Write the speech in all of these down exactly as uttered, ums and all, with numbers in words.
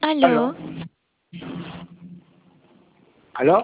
¿Aló? ¿Aló?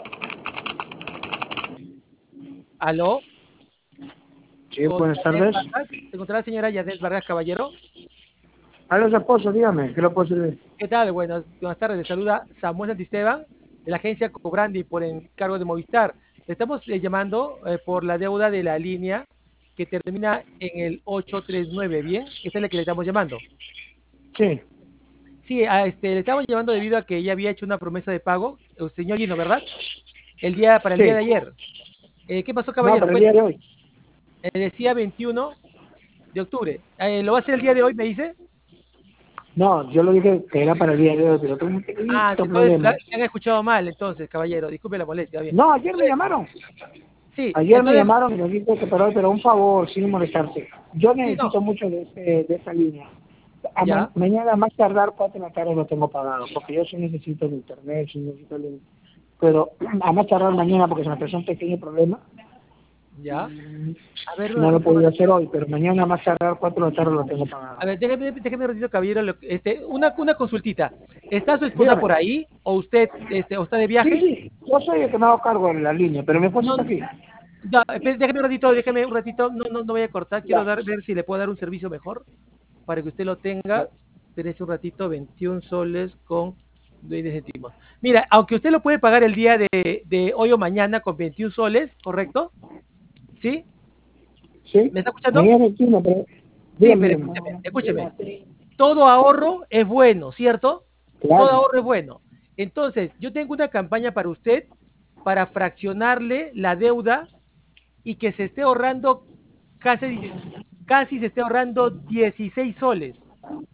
¿Aló? Sí, Con buenas Yadet tardes. Vargas. ¿Se encontrará la señora Yadet Vargas Caballero? Aló, su esposo, dígame, ¿qué lo puedo servir? ¿Qué tal? Buenas, buenas tardes. Le saluda Samuel Santisteban de la agencia Cobrandi por encargo de Movistar. Le estamos eh, llamando eh, por la deuda de la línea que termina en el ocho tres nueve. ¿Bien? Esta es la que le estamos llamando. Sí. Sí, a este, le estamos llamando debido a que ella había hecho una promesa de pago, el señor Gino, ¿verdad? El día, para el día Sí. de ayer. Eh, ¿Qué pasó, No, caballero? para el día de Cuéntame. hoy. Eh, decía veintiuno de octubre. Eh, ¿Lo va a hacer el día de hoy, me dice? No, yo lo dije que era para el día de hoy, pero tengo un Ah, pequeñito entonces la, problema. le han escuchado mal, entonces, caballero. Disculpe la molestia, bien. No, ayer me Entonces, llamaron. sí, Ayer me entonces, llamaron y me dije que pero, pero un favor, sin molestarse. Yo sí, no, necesito mucho de, este, de esa línea. A ma ya, mañana más tardar cuatro de la tarde lo tengo pagado, porque yo sí necesito el internet, sí necesito el... Pero a más tardar mañana, porque se me presenta un pequeño problema, ya. A ver, un no lo he ratito, un podido hacer ratito. hoy, pero mañana más tardar cuatro de la tarde lo tengo A pagado. ver, déjeme, déjeme un ratito, caballero. lo- Este, una, una consultita. ¿Está su esposa Dígame. por ahí? ¿O usted este, o está de Sí, viaje? sí, yo soy el que me hago cargo de la línea, pero mi esposo No, está aquí. ya, espere, déjeme un ratito, déjeme un ratito. No, no, no voy a cortar. Quiero Ya. dar, ver si le puedo dar un servicio mejor para que usted lo tenga. Espérese un ratito, veintiún soles con veinte céntimos. Mira, aunque usted lo puede pagar el día de, de hoy o mañana con veintiún soles, ¿correcto? ¿Sí? Sí, ¿Me está escuchando? mañana es veintiuno, pero Sí, dígame, pero dígame. escúcheme, escúcheme. Todo ahorro es bueno, ¿cierto? Todo Claro. ahorro es bueno. Entonces, yo tengo una campaña para usted para fraccionarle la deuda y que se esté ahorrando casi, casi se esté ahorrando dieciséis soles.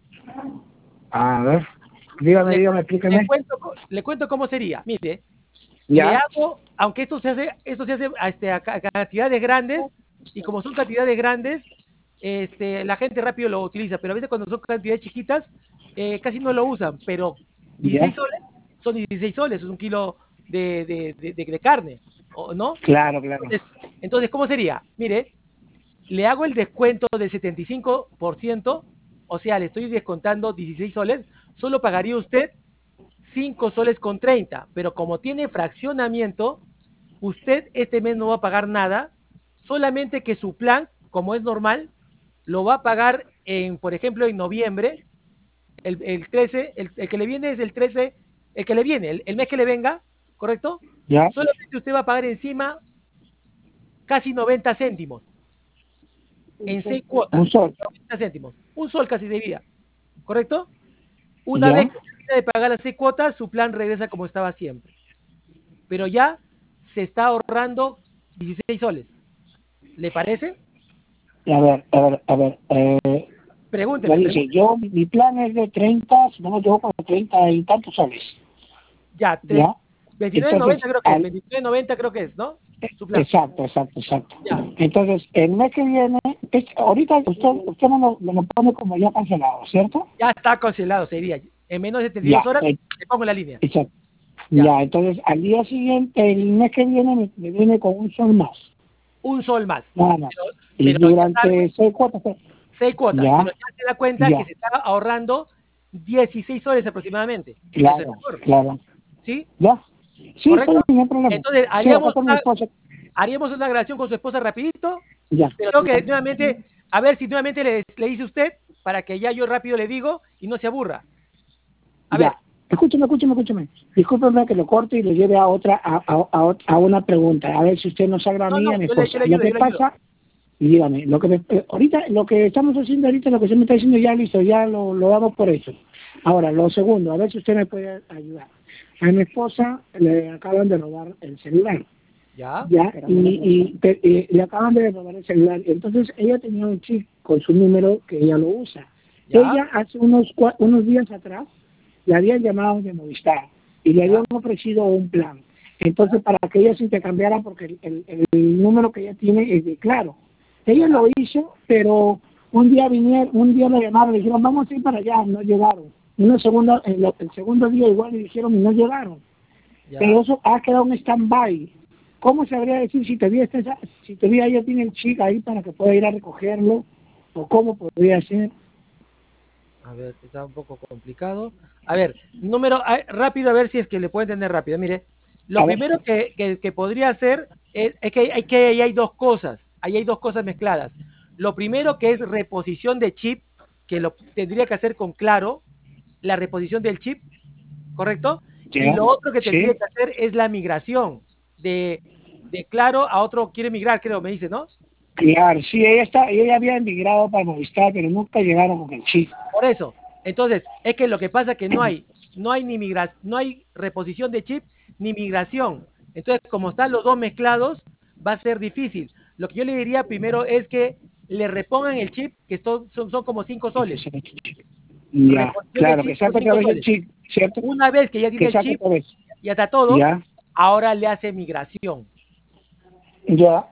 A ver, dígame, Le, dígame, le explíqueme. cuento, co- le cuento cómo sería. Mire, le Ya, hago, aunque esto se hace, esto se hace a, este, a ca- cantidades grandes, y como son cantidades grandes, este, la gente rápido lo utiliza, pero a veces cuando son cantidades chiquitas, eh, casi no lo usan, pero ya. dieciséis soles son dieciséis soles, es un kilo de, de, de, de- de carne, ¿o no? Claro, claro. Entonces, entonces, ¿cómo sería? Mire, le hago el descuento del setenta y cinco por ciento, o sea, le estoy descontando dieciséis soles, solo pagaría usted cinco soles con treinta, pero como tiene fraccionamiento, usted este mes no va a pagar nada, solamente que su plan, como es normal, lo va a pagar en, por ejemplo, en noviembre, el, el trece, el, el que le viene es el trece, el que le viene, el, el mes que le venga, ¿correcto? Ya, Solamente usted va a pagar encima casi noventa céntimos en seis un cuotas, sol. noventa céntimos, un sol casi de vida, ¿correcto? Una vez Ya, que termine de pagar las seis cuotas, su plan regresa como estaba siempre. Pero ya se está ahorrando dieciséis soles. ¿Le parece? a ver, a ver, a ver. Eh, me Pregúnteme, dice, pregúnteme. yo, mi plan es de treinta, si no me equivoco, de treinta y tantos soles. Ya, Ya, veintinueve entonces, noventa creo que es, al, veintinueve noventa creo que es, ¿no? Su plan. exacto, exacto, exacto. Ya, Entonces, el mes que viene, es, ahorita usted, usted me lo, me lo pone como ya cancelado, ¿cierto? ya está cancelado, sería. En menos de setenta y dos Ya, horas eh, le pongo la línea. exacto. Ya, Ya, entonces al día siguiente, el mes que viene, me, me viene con un sol más, un sol más. nada más. Pero, Y pero ya durante sabe, seis cuotas, pues, seis cuotas, ya, pero ya se da cuenta que ya, se está ahorrando dieciséis soles aproximadamente. Eso es claro, mejor. claro, ¿Sí? ya. Sí, está ¿Correcto? bien, no hay problema. Entonces, Sí, acá haríamos está mi una, esposa. haríamos una grabación con su esposa rapidito, Ya, pero tengo que nuevamente, a ver si nuevamente le, le dice usted, para que ya yo rápido le digo y no se aburra. A ya. ver, Escúcheme, escúcheme, escúcheme. Discúlpeme que lo corte y lo lleve a otra, a, a, a, ot- a una pregunta. A ver si usted nos sagra a no, mí y a no, mi yo le, esposa. yo le Lo ayudo, que yo le ayudo. pasa, y dígame, lo que me- eh, ahorita, lo que estamos haciendo ahorita, lo que se me está diciendo ya listo, ya lo, lo damos por eso. Ahora, lo segundo, a ver si usted me puede ayudar. A mi esposa le acaban de robar el celular. ¿Ya? Ya, y, y, pe- eh, le acaban de robar el celular. Entonces ella tenía un chip con su número que ella lo usa. ¿Ya? Ella hace unos cua- unos días atrás le habían llamado de Movistar y le ¿Ya? habían ofrecido un plan. Entonces para que ella se intercambiara porque el, el, el número que ella tiene es de Claro. Ella ¿Ya? lo hizo, pero un día vinieron, un día le llamaron, le dijeron vamos a ir para allá, no llegaron. Una segunda, el, el segundo día igual le dijeron y no llegaron. Pero ¿Ya? eso ha quedado en stand-by. ¿Cómo sabría decir si todavía, está esa- si todavía ella tiene el chico ahí para que pueda ir a recogerlo? ¿O cómo podría ser? A ver, está un poco complicado. A ver, número a- rápido, a ver si es que le puedo entender rápido. Mire, lo A ver, primero que, que, que podría hacer es, es que, hay, hay que ahí hay dos cosas, ahí hay dos cosas mezcladas. Lo primero que es reposición de chip, que lo tendría que hacer con Claro, la reposición del chip, ¿correcto? Y ya, lo otro que tendría sí, que hacer es la migración de, de Claro a otro, quiere migrar, creo, me dice, ¿no? claro, sí, ella está, ella había emigrado para Movistar, pero nunca llegaron con el chip. Por eso. Entonces, es que lo que pasa es que no hay, no hay ni migra, no hay reposición de chip ni migración. Entonces, como están los dos mezclados, va a ser difícil. Lo que yo le diría primero es que le repongan el chip, que son, son, son como cinco soles. Ya, Reposición de claro, que chip son saque otra cinco vez el soles. chip, ¿cierto? Una vez que ya tiene Que el saque chip, otra vez. ya está todo, Ya, ahora le hace migración ya,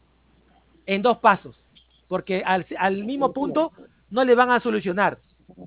en dos pasos, porque al, al mismo punto no le van a solucionar,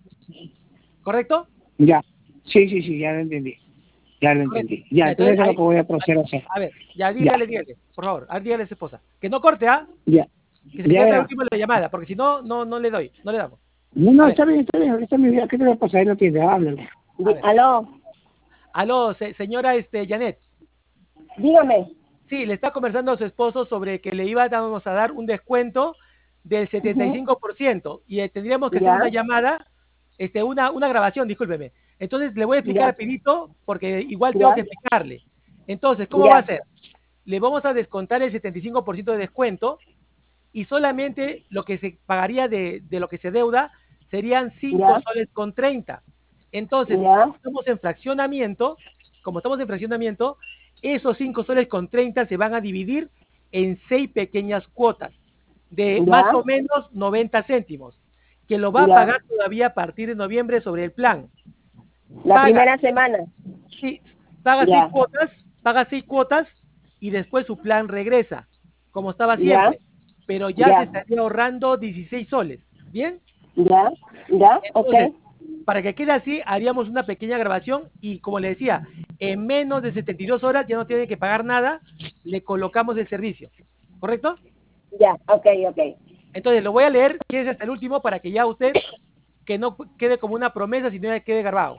¿correcto? ya. Sí, sí, sí, ya lo entendí. Ya lo Correcto. entendí. Ya, Ya, entonces entonces, eso es lo ahí, que voy a proceder a hacer. a ver, ya Ya, dígale, dígale, por favor, a ver, dígale a su esposa. Que no corte, ¿ah? ya, Que se ya quede hasta el verá. último de la llamada, porque si no, no, no le doy, no le damos. No, A no, ver, está bien, está bien, ahorita mi vida, ¿qué te va a pasar? Ahí no tiene, háblale. a ver. Aló, Aló, se, señora este, Janet. dígame. Sí, le está conversando a su esposo sobre que le íbamos a dar un descuento del setenta y Ujú. cinco por ciento y eh, tendríamos que hacer Ya, una llamada, este, una, una grabación, discúlpeme. Entonces le voy a explicar ya, rapidito porque igual tengo ya, que explicarle. Entonces, ¿cómo va a ya, ser? Le vamos a descontar el setenta y cinco por ciento de descuento y solamente lo que se pagaría de, de lo que se deuda serían cinco ya, soles con treinta. Entonces, como ya, estamos en fraccionamiento, como estamos en fraccionamiento, esos cinco soles con treinta se van a dividir en seis pequeñas cuotas de más ya, o menos noventa céntimos, que lo va a ya. pagar todavía a partir de noviembre sobre el plan. La Paga, primera semana. sí, paga seis Ya, cuotas, paga seis cuotas y después su plan regresa, como estaba ya, siempre, pero ya se ya, estaría ahorrando dieciséis soles. ¿Bien? ya, ya, ok. Entonces, para que quede así, haríamos una pequeña grabación y como le decía, en menos de setenta y dos horas ya no tiene que pagar nada, le colocamos el servicio. ¿Correcto? Ya, ok, ok. Entonces, lo voy a leer, que es hasta el último, para que ya usted, que no quede como una promesa, sino que quede grabado.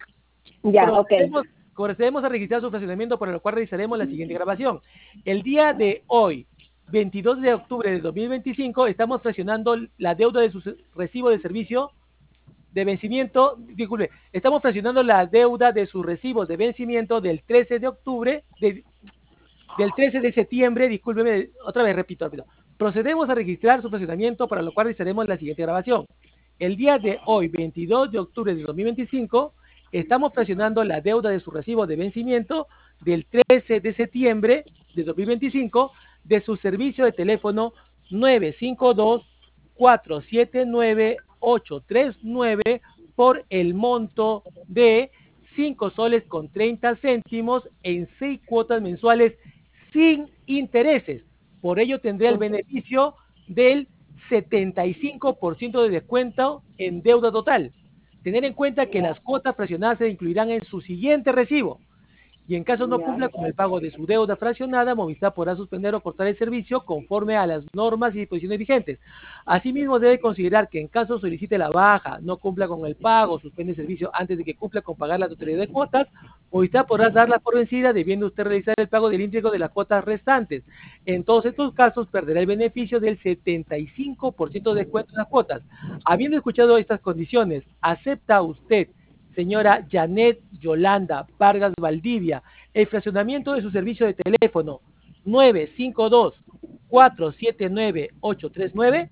Ya, ok. Procedemos, procedemos a registrar su fraccionamiento, por lo cual realizaremos la siguiente grabación. El día de hoy, veintidós de octubre de dos mil veinticinco, estamos fraccionando la deuda de su recibo de servicio de vencimiento, disculpe, estamos fraccionando la deuda de sus recibos de vencimiento del trece de octubre, de, del trece de septiembre, discúlpeme, otra vez repito, repito. Procedemos a registrar su fraccionamiento, para lo cual realizaremos la siguiente grabación. El día de hoy, veintidós de octubre de dos mil veinticinco, estamos fraccionando la deuda de su recibo de vencimiento del trece de septiembre de dos mil veinticinco de su servicio de teléfono nueve cinco dos, cuatro siete nueve, ocho tres nueve por el monto de cinco soles con treinta céntimos en seis cuotas mensuales sin intereses. Por ello tendrá el beneficio del setenta y cinco por ciento de descuento en deuda total. Tener en cuenta que las cuotas fraccionadas se incluirán en su siguiente recibo y en caso no Ya, cumpla con el pago de su deuda fraccionada, Movistar podrá suspender o cortar el servicio conforme a las normas y disposiciones vigentes. Asimismo, debe considerar que en caso solicite la baja, no cumpla con el pago, suspende el servicio antes de que cumpla con pagar la totalidad de cuotas, Movistar podrá darla por vencida, debiendo usted realizar el pago del íntegro de las cuotas restantes. En todos estos casos, perderá el beneficio del setenta y cinco por ciento de descuento en las cuotas. Habiendo escuchado estas condiciones, ¿acepta usted, señora Janet Yolanda Vargas Valdivia, el fraccionamiento de su servicio de teléfono nueve cinco dos, cuatro siete nueve, ocho tres nueve?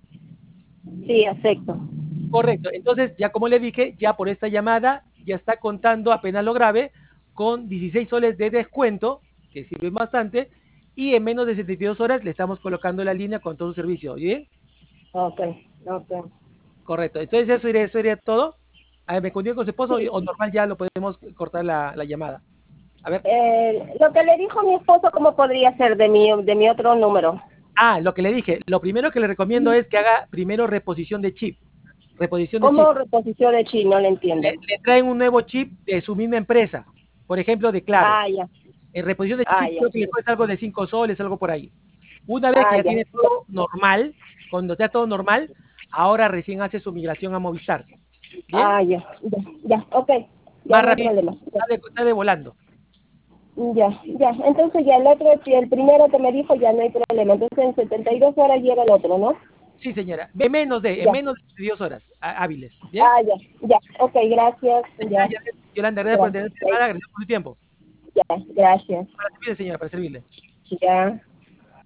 sí, acepto. Correcto. Entonces, ya como le dije, ya por esta llamada ya está contando, apenas lo grave, con dieciséis soles de descuento, que sirve bastante, y en menos de setenta y dos horas le estamos colocando la línea con todo su servicio. ¿Bien? Ok, ok. Correcto. Entonces, eso iría, eso iría todo. A ver, ¿me continúo con su esposo Sí. o normal ya lo podemos cortar la, la llamada? A ver. Eh, lo que le dijo mi esposo, ¿cómo podría ser de mi, de mi otro número? Ah, lo que le dije, lo primero que le recomiendo es que haga primero reposición de chip. Reposición de chip. ¿Cómo reposición de chi? No le entiendo. Le, le traen un nuevo chip de su misma empresa, por ejemplo, de Claro. Ah, ya, En reposición de ah, chip ya, creo que le cuesta algo de cinco soles, algo por ahí. Una vez que ah, ya ya. tiene todo normal, cuando está todo normal, ahora recién hace su migración a Movistar. ¿Bien? Ah, ya, ya, ya, ok. Ya Más no hay rápido, problema. está, de, está de volando. Ya, ya. Entonces ya el otro, si el primero que me dijo ya no hay problema. Entonces en setenta y dos horas llega el otro, ¿no? Sí, señora. En menos de, en Ya. menos de dos horas há- hábiles. ¿Bien? Ah, ya, ya. Ok, gracias. Señora Ya, Yolanda, gracias por gracias. tener llamada, gracias por su tiempo. Ya, gracias. Para servirle, señora, para servirle. Ya.